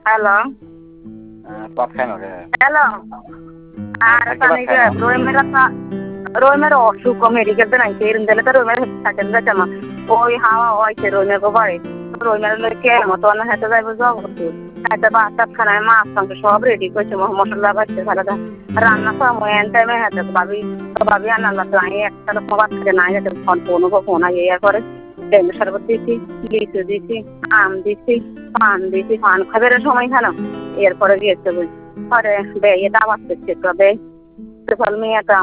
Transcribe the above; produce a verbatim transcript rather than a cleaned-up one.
hello পথ খায় না রে হ্যালো আর পানি কে রোই মেরা রোই মেরা অসুখ মেডিকেল নাই তেরিন দিলে তো রোই মেরা থাকেন যামা ওই হাওয়া হইছে রোই মেরা বাড়ি রোই মেরা কে মতো না হাতে যাইব যাব করতে হাতে বাচ্চা খানায় মাছ মাংস সব রেডি করছে মশলা বাড়ছে ভালো রান্না সময় এন টাইমে হাতে ভাবি ভাবি আনাল্লা তো আমি একটা রকম বাচ্চাকে নাই যেতে ফোন ফোন ফোন আগে ইয়ে করে লেবু শরবত দিছি লিচু দিছি আম দিছি পান দিছি পান খাবার সময় খানো এরপরে গিয়েছে পরে বে এটা আবার করছে তবে ফল মেয়েটা